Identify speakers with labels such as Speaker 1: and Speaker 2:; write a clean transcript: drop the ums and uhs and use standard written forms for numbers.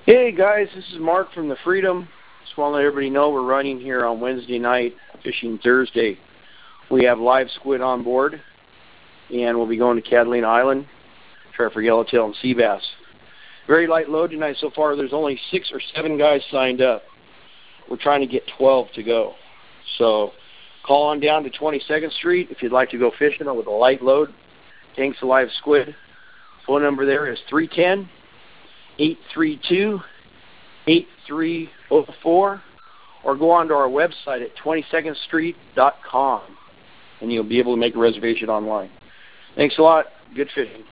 Speaker 1: Hey guys, this is Mark from the Freedom. Just want to let everybody know we're running here on Wednesday night, fishing Thursday. We have live squid on board, and we'll be going to Catalina Island, try for yellowtail and sea bass. Very light load tonight so far. There's only 6 or 7 guys signed up. We're trying to get 12 to go. So call on down to 22nd Street if you'd like to go fishing with a light load. Tanks of live squid. Phone number there is 310-832-8304, or go on to our website at 22ndstreet.com, and you'll be able to make a reservation online. Thanks a lot. Good fishing.